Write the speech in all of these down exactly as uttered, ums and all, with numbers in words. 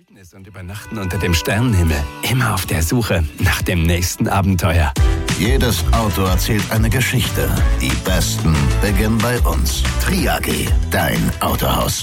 Wildnis und Übernachten unter dem Sternenhimmel. Immer auf der Suche nach dem nächsten Abenteuer. Jedes Auto erzählt eine Geschichte. Die besten beginnen bei uns. Tri A G, dein Autohaus.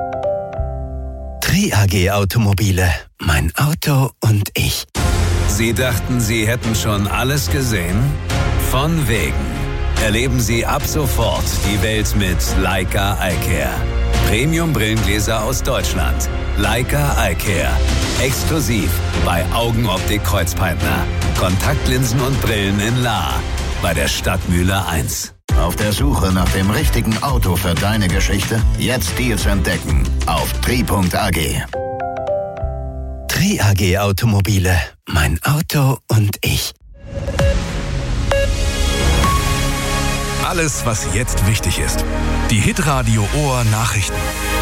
Tri A G Automobile. Mein Auto und ich. Sie dachten, Sie hätten schon alles gesehen? Von wegen. Erleben Sie ab sofort die Welt mit Leica iCare. Premium-Brillengläser aus Deutschland. Leica iCare. Exklusiv bei Augenoptik Kreuzpeitner. Kontaktlinsen und Brillen in Lahr. Bei der Stadtmühle eins. Auf der Suche nach dem richtigen Auto für deine Geschichte? Jetzt Deals entdecken auf tri punkt a g. Tri A G Automobile. Mein Auto und ich. Alles, was jetzt wichtig ist. Die Hitradio Ohr Nachrichten.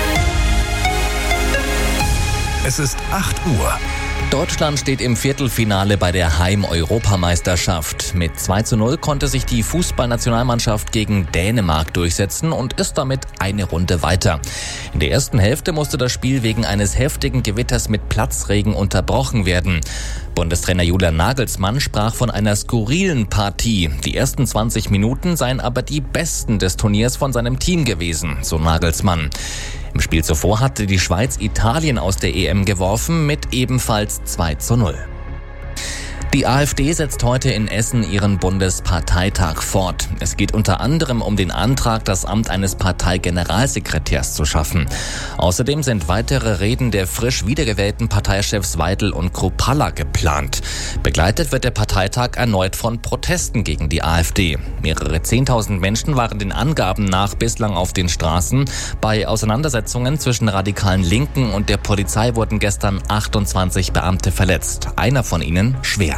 Es ist acht Uhr. Deutschland steht im Viertelfinale bei der Heim-Europameisterschaft. Mit zwei zu null konnte sich die Fußballnationalmannschaft gegen Dänemark durchsetzen und ist damit eine Runde weiter. In der ersten Hälfte musste das Spiel wegen eines heftigen Gewitters mit Platzregen unterbrochen werden. Bundestrainer Julian Nagelsmann sprach von einer skurrilen Partie. Die ersten zwanzig Minuten seien aber die besten des Turniers von seinem Team gewesen, so Nagelsmann. Im Spiel zuvor hatte die Schweiz Italien aus der E M geworfen mit ebenfalls zwei zu null. Die AfD setzt heute in Essen ihren Bundesparteitag fort. Es geht unter anderem um den Antrag, das Amt eines Parteigeneralsekretärs zu schaffen. Außerdem sind weitere Reden der frisch wiedergewählten Parteichefs Weidel und Kruppalla geplant. Begleitet wird der Parteitag erneut von Protesten gegen die AfD. Mehrere zehntausend Menschen waren den Angaben nach bislang auf den Straßen. Bei Auseinandersetzungen zwischen radikalen Linken und der Polizei wurden gestern achtundzwanzig Beamte verletzt. Einer von ihnen schwer.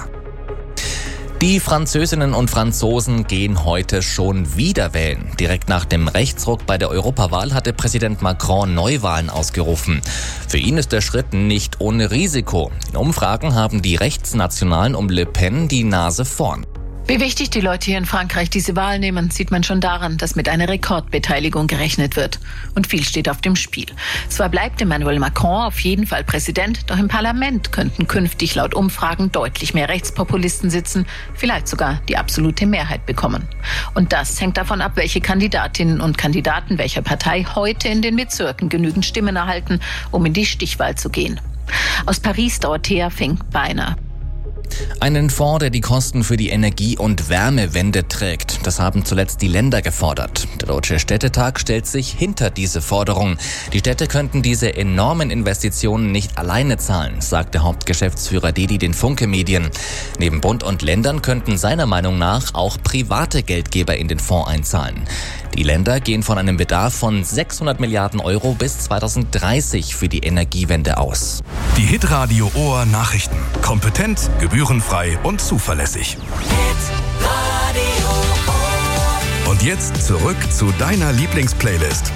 Die Französinnen und Franzosen gehen heute schon wieder wählen. Direkt nach dem Rechtsruck bei der Europawahl hatte Präsident Macron Neuwahlen ausgerufen. Für ihn ist der Schritt nicht ohne Risiko. In Umfragen haben die Rechtsnationalen um Le Pen die Nase vorn. Wie wichtig die Leute hier in Frankreich diese Wahl nehmen, sieht man schon daran, dass mit einer Rekordbeteiligung gerechnet wird. Und viel steht auf dem Spiel. Zwar bleibt Emmanuel Macron auf jeden Fall Präsident, doch im Parlament könnten künftig laut Umfragen deutlich mehr Rechtspopulisten sitzen, vielleicht sogar die absolute Mehrheit bekommen. Und das hängt davon ab, welche Kandidatinnen und Kandidaten welcher Partei heute in den Bezirken genügend Stimmen erhalten, um in die Stichwahl zu gehen. Aus Paris, Dorothea Fink-Beiner. Einen Fonds, der die Kosten für die Energie- und Wärmewende trägt. Das haben zuletzt die Länder gefordert. Der Deutsche Städtetag stellt sich hinter diese Forderung. Die Städte könnten diese enormen Investitionen nicht alleine zahlen, sagte Hauptgeschäftsführer Dedi den Funke Medien. Neben Bund und Ländern könnten seiner Meinung nach auch private Geldgeber in den Fonds einzahlen. Die Länder gehen von einem Bedarf von sechshundert Milliarden Euro bis zweitausenddreißig für die Energiewende aus. Die Hitradio Ohr Nachrichten. Kompetent, gebührenfrei und zuverlässig. Und jetzt zurück zu deiner Lieblingsplaylist.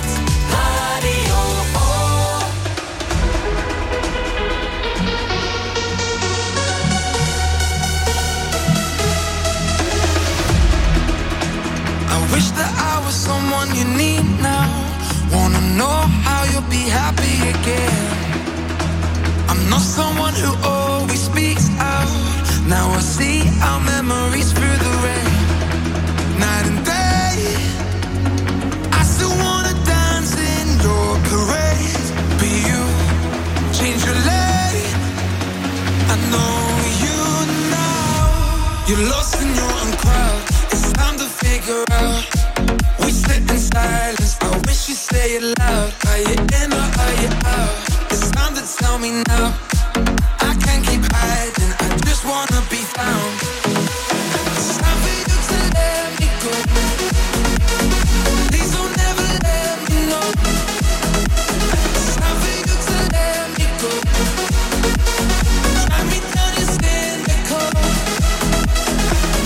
Wish that I was someone you need now. Wanna know how you'll be happy again. I'm not someone who always speaks out. Now I see our memories through the rain. Night and day, I still wanna dance in your parade. Be you, change your lane. I know you now. You're lost in your own crowd. It's time to figure out. We sit in silence. I wish you'd say it loud. Are you in or are you out? It's time to tell me now. I can't keep hiding. I just wanna be found. It's time for you to let me go. Please don't ever let me know. It's time for you to let me go. Drive me down your cynical.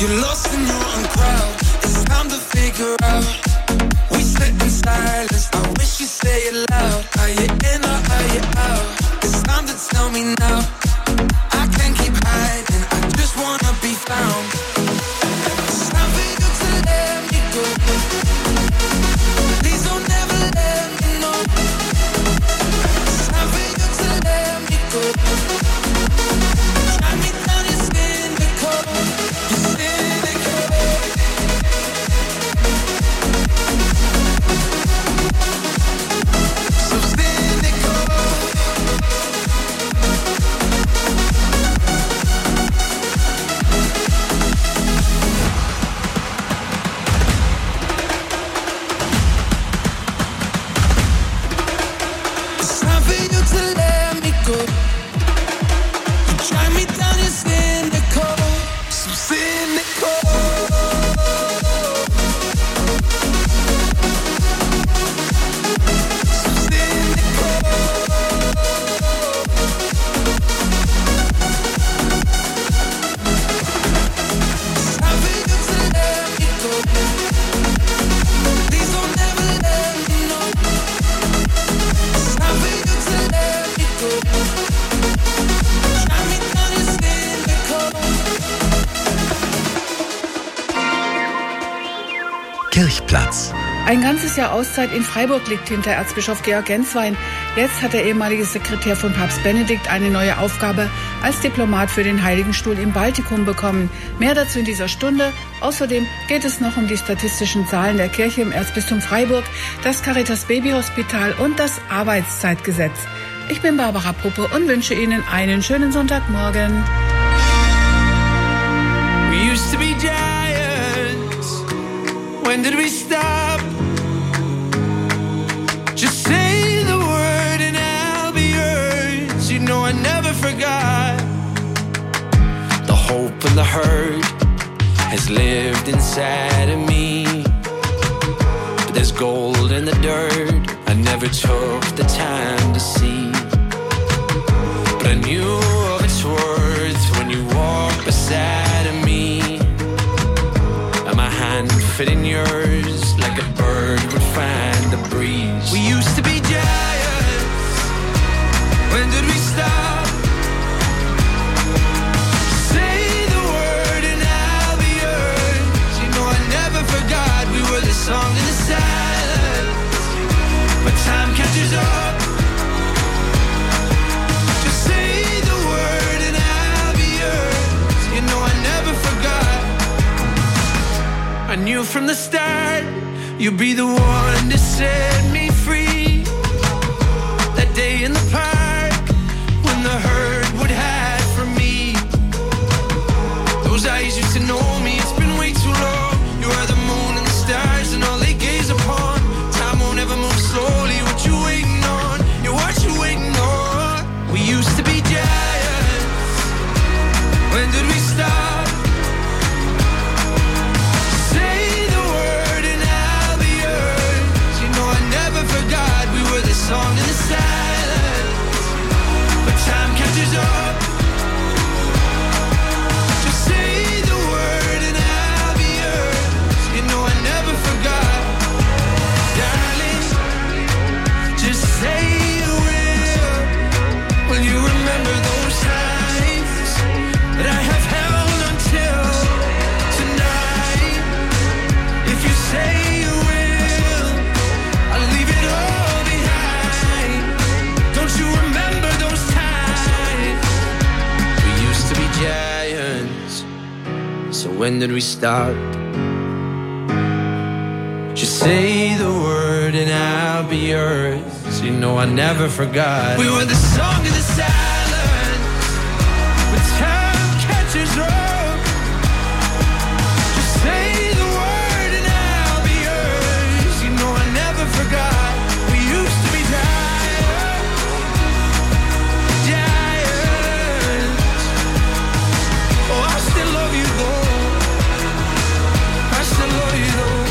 You're lost in your own crowd. It's time to figure out. We sit in silence. I wish you say it loud. Are you in or are you out? It's time to tell me now. I can't keep hiding. I just wanna be found. It's time for you to let me go. Please don't ever let me know. It's time for you to let me go. Drive me down, you're cynical. You're cynical. So cynical. It's time for you to let me go. You drive me down, you're cynical. So cynical. So cynical. It's time for you to let me go. Please don't ever let me know. It's time for you to let me go. Drive me down, you're cynical. Kirchplatz. Ein ganzes Jahr Auszeit in Freiburg liegt hinter Erzbischof Georg Genswein. Jetzt hat der ehemalige Sekretär von Papst Benedikt eine neue Aufgabe als Diplomat für den Heiligen Stuhl im Baltikum bekommen. Mehr dazu in dieser Stunde. Außerdem geht es noch um die statistischen Zahlen der Kirche im Erzbistum Freiburg, das Caritas Babyhospital und das Arbeitszeitgesetz. Ich bin Barbara Puppe und wünsche Ihnen einen schönen Sonntagmorgen. We used to be giants. When did we stop? Just say the word and I'll be yours. You know I never forgot. The hope and the hurt has lived inside of me. But there's gold in the dirt I never took the time to see. But I knew of its worth when you walked beside of me. And my hand fit in yours like a bird would find the breeze. We used to be giants. When did we stop? Say the word and I'll be yours. You know I never forgot we were the song in the silence. But time catches up. Just say the word and I'll be yours. You know I never forgot. I knew from the start you'd be the one to set me free. That day in the park when the herd would hide from me. Those eyes used to know me, it's been way too long. You are the moon and the stars and all they gaze upon. Time won't ever move slowly, what you waiting on? Yeah, what you waiting on? We used to be giants. When did we stop? Say the word and I'll be yours. You know I never forgot we were the song in the silence. But time catches up. Just say the word and I'll be yours. You know I never forgot. Darling, just say you will. Will you remember those times that I have held until tonight? If you say you will, I'll leave it all behind. Don't you remember those times? We used to be giants. So when did we stop? Just say the word and I'll be yours. You know I never forgot. We were the song of the silence. When time catches up. Just say the word and I'll be yours. You know I never forgot. We used to be giants. Giants. Oh, I still love you though. I still love you though.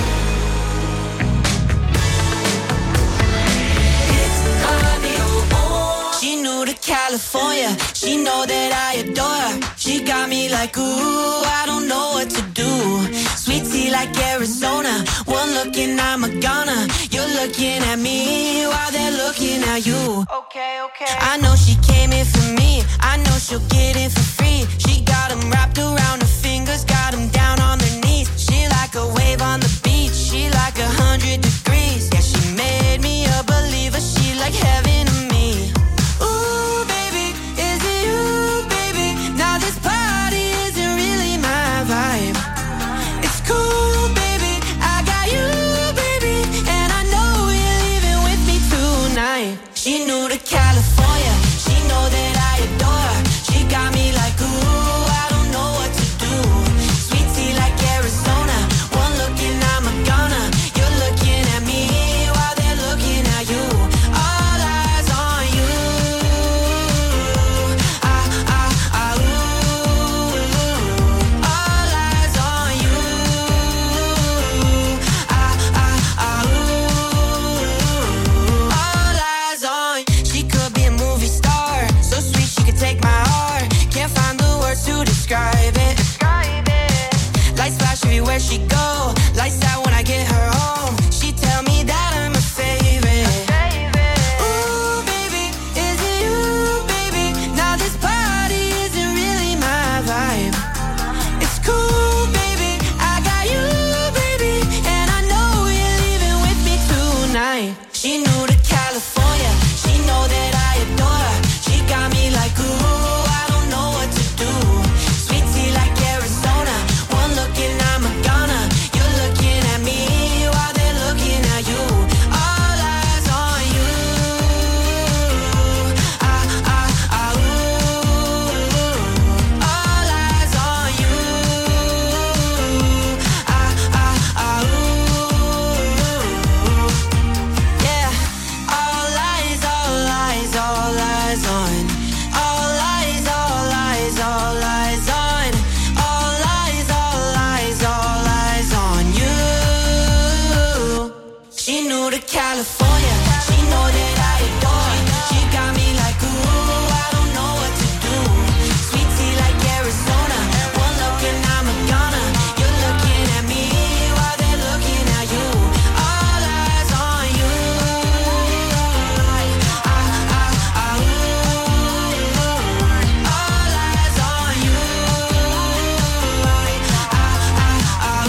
She new to California, she know that I adore her. She She got me like, ooh, I don't know what to do. Sweet tea like Arizona. One look and I'm a goner. You're looking at me while they're looking at you. Okay, okay. I know she came in for me. I know she'll get in for free. She got them wrapped around her fingers. Got them down on their knees. She like a wave on the beach. She like a hundred degrees. Yeah, she made me a believer. She like heaven to me. Ooh, baby, is it you, baby? Now this party isn't really my vibe. It's cool, baby, I got you, baby, and I know you're leaving with me tonight. She new to California, she know that I adore her. She got me like, ooh, I don't know what to do. Sweet tea like Arizona, one look and I'm a goner. You're looking at me while they're looking at you. All eyes on you. Ah, ah, ah, ooh. All eyes on you. Ah, ah, ah, ooh. All eyes on you. She could be a movie star, so sweet she could take my heart. Can't find the words to describe it. Describe it. Lights flash everywhere she go. Lights out when I get her home. She tell me that I'm her favorite. Ooh, baby, is it you, baby? Now this party isn't really my vibe. It's cool, baby, I got you, baby, and I know you're leaving with me tonight. She new to California, she know that I adore her. She got me like, ooh, I don't know what to do. Sweet tea like Arizona, one look and I'm a goner. You're looking at me while they're looking at you. All eyes on you. Ah, ah, ah, ooh. All eyes on you. Ah, ah, ah, ooh. Yeah. All eyes, all eyes, all eyes on. All eyes, all eyes, all eyes on. All eyes, all eyes, all eyes on you. She new to California, she know that I adore her. She got me like, ooh, I don't know what to do. Sweet tea like Arizona, one look and I'm a goner. You're looking at me while they're looking at you. All eyes on you. Ah, ah, ah, ooh. All eyes on you. Ah, ah, ah,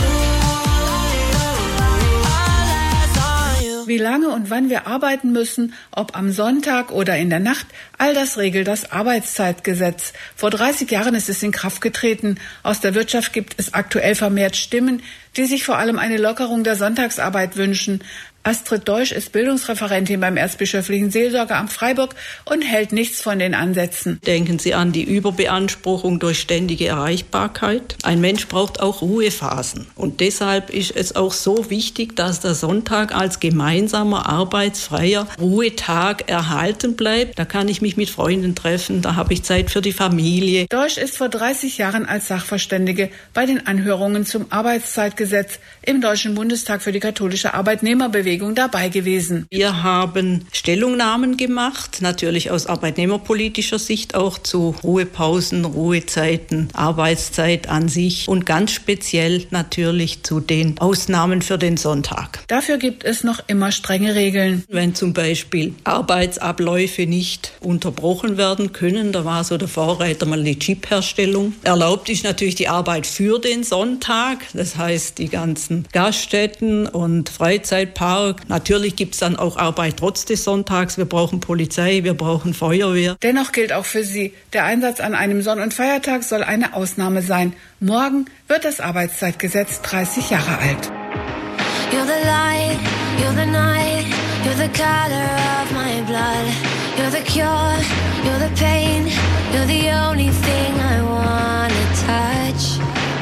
ooh. All eyes on you. Wie lange und wann wir arbeiten müssen, ob am Sonntag oder in der Nacht, all das regelt das Arbeitszeitgesetz. Vor dreißig Jahren ist es in Kraft getreten. Aus der Wirtschaft gibt es aktuell vermehrt Stimmen, die sich vor allem eine Lockerung der Sonntagsarbeit wünschen. Astrid Deutsch ist Bildungsreferentin beim Erzbischöflichen Seelsorgeamt Freiburg und hält nichts von den Ansätzen. Denken Sie an die Überbeanspruchung durch ständige Erreichbarkeit. Ein Mensch braucht auch Ruhephasen. Und deshalb ist es auch so wichtig, dass der Sonntag als gemeinsamer, arbeitsfreier Ruhetag erhalten bleibt. Da kann ich mich mit Freunden treffen, da habe ich Zeit für die Familie. Deutsch ist vor dreißig Jahren als Sachverständige bei den Anhörungen zum Arbeitszeitgesetz im Deutschen Bundestag für die katholische Arbeitnehmerbewegung dabei gewesen. Wir haben Stellungnahmen gemacht, natürlich aus arbeitnehmerpolitischer Sicht auch zu Ruhepausen, Ruhezeiten, Arbeitszeit an sich und ganz speziell natürlich zu den Ausnahmen für den Sonntag. Dafür gibt es noch immer strenge Regeln. Wenn zum Beispiel Arbeitsabläufe nicht unterbrochen werden können, da war so der Vorreiter mal die Chipherstellung. Erlaubt ist natürlich die Arbeit für den Sonntag, das heißt die ganzen Gaststätten und Freizeitparks. Natürlich gibt es dann auch Arbeit trotz des Sonntags. Wir brauchen Polizei, wir brauchen Feuerwehr. Dennoch gilt auch für sie, der Einsatz an einem Sonn- und Feiertag soll eine Ausnahme sein. Morgen wird das Arbeitszeitgesetz dreißig Jahre alt. You're the light, you're the night, you're the color of my blood. You're the cure, you're the pain, you're the only thing I wanna touch.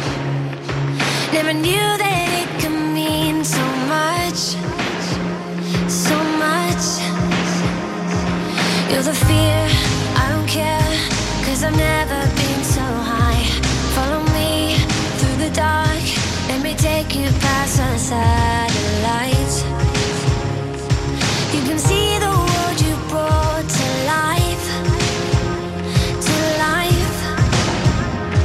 Never knew that it could mean so much. So much. You're the fear, I don't care, 'cause I've never been so high. Follow me through the dark, let me take you past the satellites. You can see the world you brought to life, to life.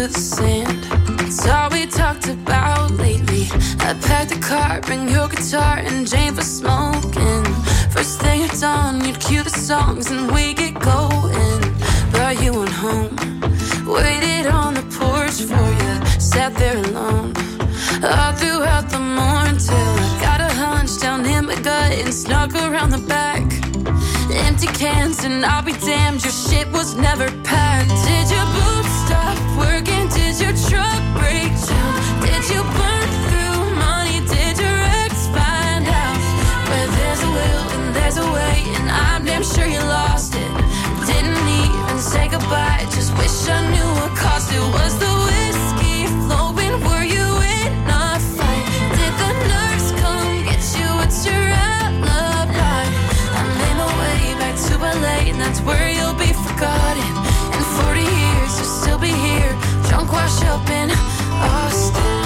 to the sand. It's all we talked about lately. I packed the car, bring your guitar and Jane for smoking. First thing at dawn, you'd cue the songs and we get going. Brought you on home, waited on the porch for you, sat there alone all throughout the morning till I got a hunch down in my gut and snuck around the back. Empty cans and I'll be damned, your shit was never packed. Did your boots stop working? Did your truck break down? Did you burn through money? Did your ex find out? Where there's a will and there's a way, and I'm damn sure you lost it. Didn't even say goodbye, just wish I knew what cost it. Was the whiskey flowing? Were you in a fight? Did the nurse come get you? What's your alibi? I made my way back to L A, and that's where you'll be forgotten. In forty years you'll still be here, drunk, washed up in Austin.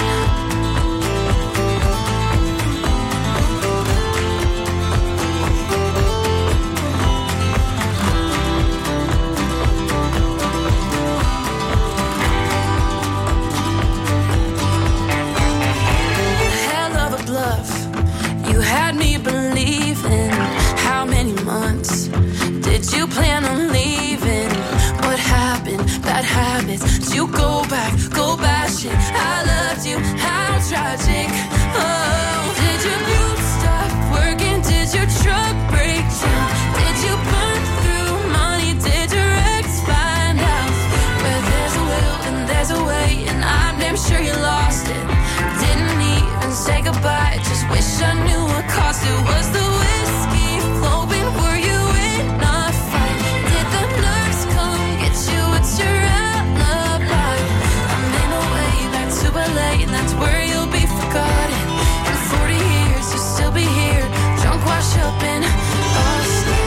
You had me believing. How many months did you plan on leaving? What happened? Bad habits. Did you go back? Go bashing. I loved you. How tragic. Oh, did your boots stop working? Did your truck break down? Did you burn through money? Did your ex find out? Where there's a will and there's a way, and I'm damn sure you lost it. Didn't even say goodbye, just wish I knew what cost it. Was the whiskey flowing? Were you in a fight? Did the nurse come get you? What's your alibi? I made my way back to L A, and that's where you'll be forgotten. In forty years you'll still be here, drunk, washed up in Austin.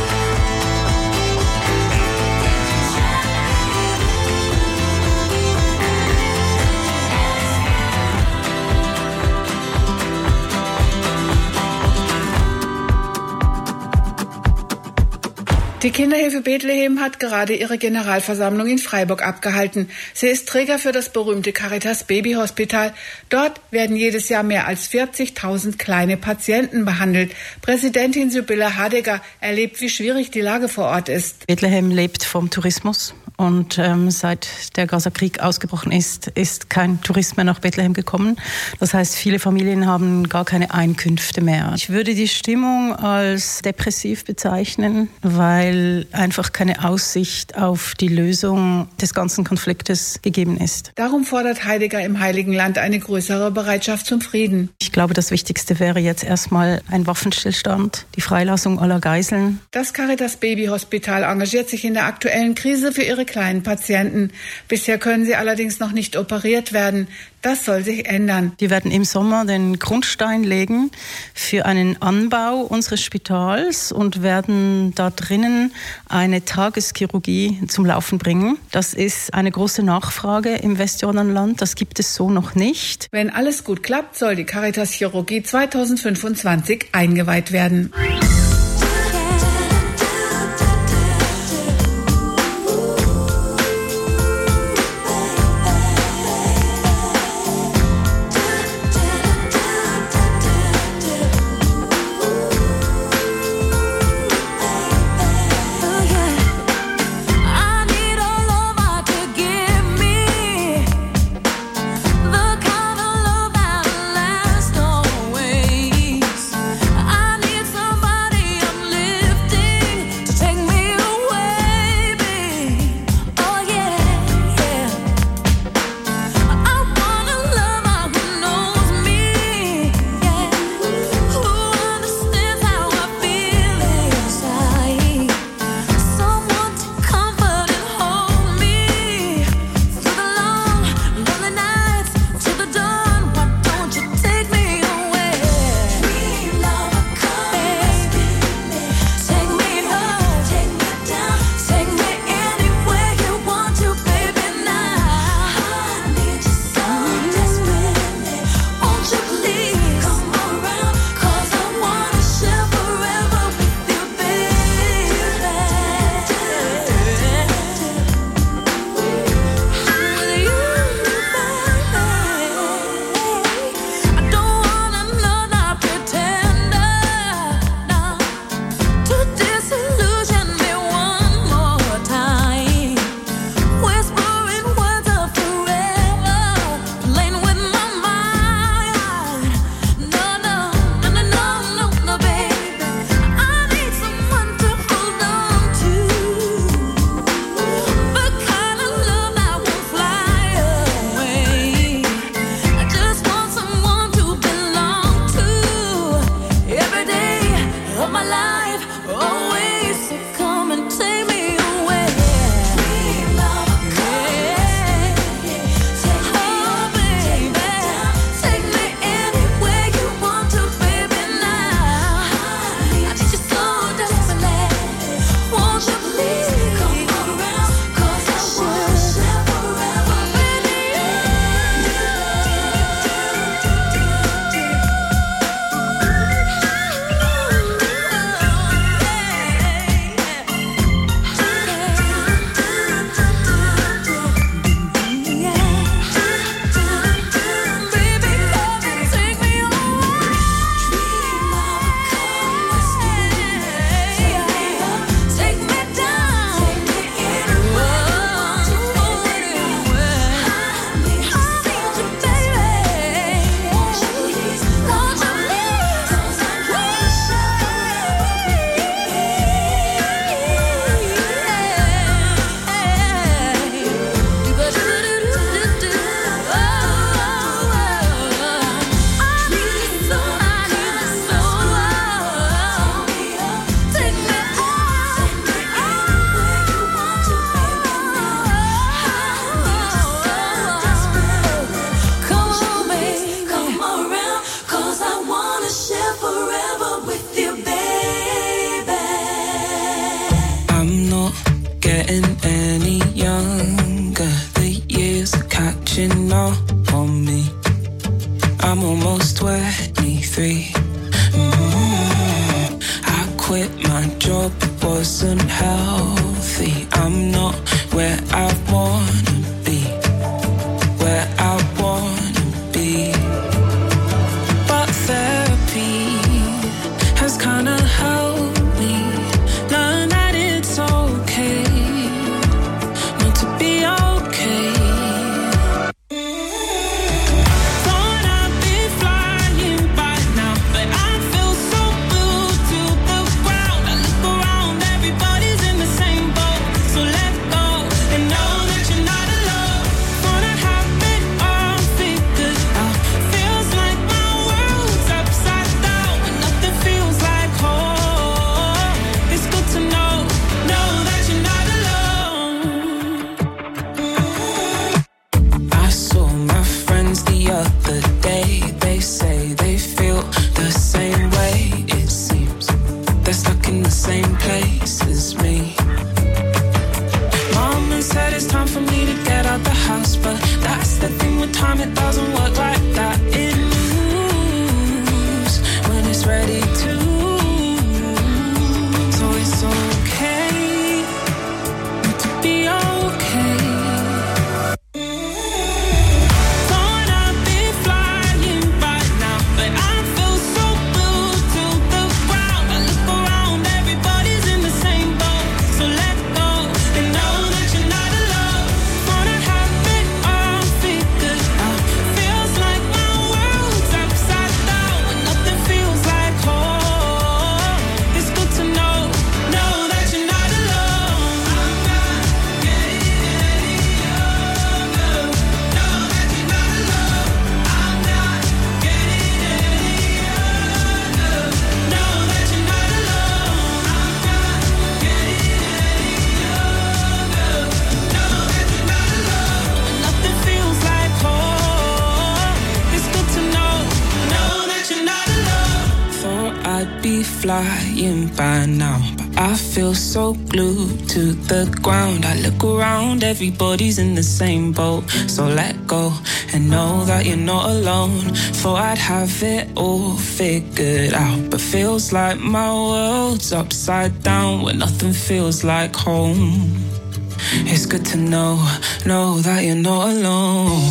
Die Kinderhilfe Bethlehem hat gerade ihre Generalversammlung in Freiburg abgehalten. Sie ist Träger für das berühmte Caritas Baby Hospital. Dort werden jedes Jahr mehr als vierzigtausend kleine Patienten behandelt. Präsidentin Sibylle Hadegger erlebt, wie schwierig die Lage vor Ort ist. Bethlehem lebt vom Tourismus. Und ähm, seit der Gaza-Krieg ausgebrochen ist, ist kein Tourist mehr nach Bethlehem gekommen. Das heißt, viele Familien haben gar keine Einkünfte mehr. Ich würde die Stimmung als depressiv bezeichnen, weil einfach keine Aussicht auf die Lösung des ganzen Konfliktes gegeben ist. Darum fordert Heidegger im Heiligen Land eine größere Bereitschaft zum Frieden. Ich glaube, das Wichtigste wäre jetzt erstmal ein Waffenstillstand, die Freilassung aller Geiseln. Das Caritas Baby Hospital engagiert sich in der aktuellen Krise für ihre kleinen Patienten. Bisher können sie allerdings noch nicht operiert werden. Das soll sich ändern. Wir werden im Sommer den Grundstein legen für einen Anbau unseres Spitals und werden da drinnen eine Tageschirurgie zum Laufen bringen. Das ist eine große Nachfrage im Westjordanland. Das gibt es so noch nicht. Wenn alles gut klappt, soll die Caritas Chirurgie zweitausendfünfundzwanzig eingeweiht werden. Somebody I'm almost twenty-three. Mm-hmm. I quit my job, it wasn't healthy. I'm not where I wanna be, where I wanna be. But therapy has kinda helped me learn that it's okay not to be okay. Thought I'd be flying by now, but I feel so glued to the ground. I look around, everybody's in the same boat. So let go and know that you're not alone. Wanna have it all figured out. Feels like my world's upside down and nothing feels like home. It's good to know, know that you're not alone. I saw my friends the other day. They say they feel the same way. It seems they're stuck in the same place as me. Mom said it's time for me to get out the house, but that's the thing with time, it doesn't work like that. It moves when it's ready to. So it's okay to be okay. Thought I'd be flying by now, but I feel so glued to the ground. I look around, everybody's in the same boat. So let go and know that you're not alone. Wanna have it all figured out. Feels like my world's upside down and nothing feels like home. It's good to know, know that you're not alone. I'm not getting any younger. Know that you're not alone. I'm not getting any younger. Know that you're not alone. I'm not getting any younger. Know that you're not alone. And nothing feels like home. It's good to know, know that you're not alone. Thought I'd be flying by now, but I feel so glued to the ground. I look around, everybody's in the same boat. So let go and know that you're not alone. Thought I'd have it all figured out, but feels like my world's upside down when nothing feels like home. It's good to know, know that you're not alone.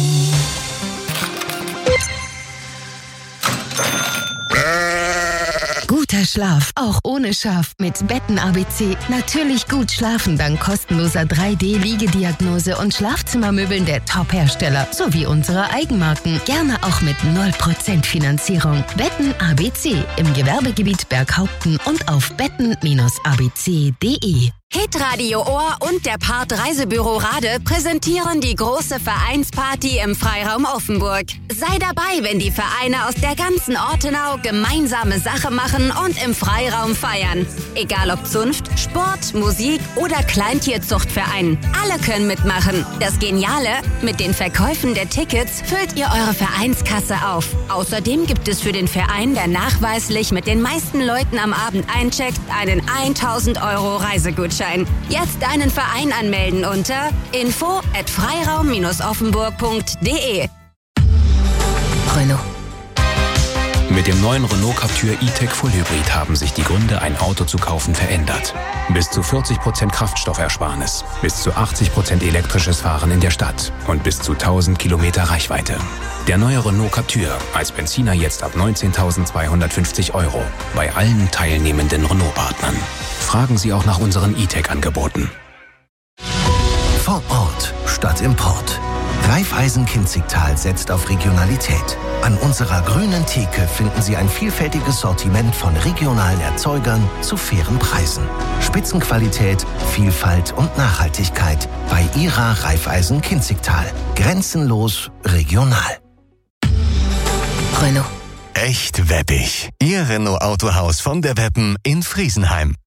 Guter Schlaf, auch ohne Schaf. Mit Betten A B C. Natürlich gut schlafen dank kostenloser drei D Liegediagnose und Schlafzimmermöbeln der Top-Hersteller sowie unserer Eigenmarken. Gerne auch mit null Prozent Finanzierung. Betten A B C im Gewerbegebiet Berghaupten und auf betten A B C punkt de. Hitradio Ohr und der Part Reisebüro Rade präsentieren die große Vereinsparty im Freiraum Offenburg. Sei dabei, wenn die Vereine aus der ganzen Ortenau gemeinsame Sache machen und im Freiraum feiern. Egal ob Zunft, Sport, Musik oder Kleintierzuchtverein. Alle können mitmachen. Das Geniale, mit den Verkäufen der Tickets füllt ihr eure Vereinskasse auf. Außerdem gibt es für den Verein, der nachweislich mit den meisten Leuten am Abend eincheckt, einen tausend Euro Reisegutschein. Jetzt deinen Verein anmelden unter info at freiraum offenburg punkt de. Renault. Mit dem neuen Renault Captur E-Tech Full Hybrid haben sich die Gründe, ein Auto zu kaufen, verändert. Bis zu vierzig Prozent Kraftstoffersparnis, bis zu achtzig Prozent elektrisches Fahren in der Stadt und bis zu tausend Kilometer Reichweite. Der neue Renault Captur als Benziner jetzt ab neunzehntausendzweihundertfünfzig Euro bei allen teilnehmenden Renault-Partnern. Fragen Sie auch nach unseren E-Tech-Angeboten. Vor Ort statt Import. Raiffeisen-Kinzigtal setzt auf Regionalität. An unserer grünen Theke finden Sie ein vielfältiges Sortiment von regionalen Erzeugern zu fairen Preisen. Spitzenqualität, Vielfalt und Nachhaltigkeit bei Ihrer Raiffeisen-Kinzigtal. Grenzenlos regional. Renault. Echt weppig. Ihr Renault Autohaus von der Weppen in Friesenheim.